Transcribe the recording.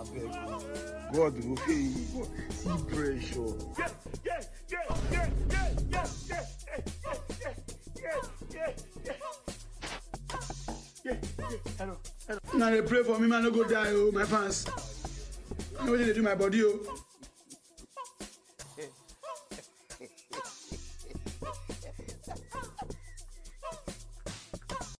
God, okay, see pressure. Hello. Now they pray for me, man, no go die, oh, my fans. I know what they do my body, oh.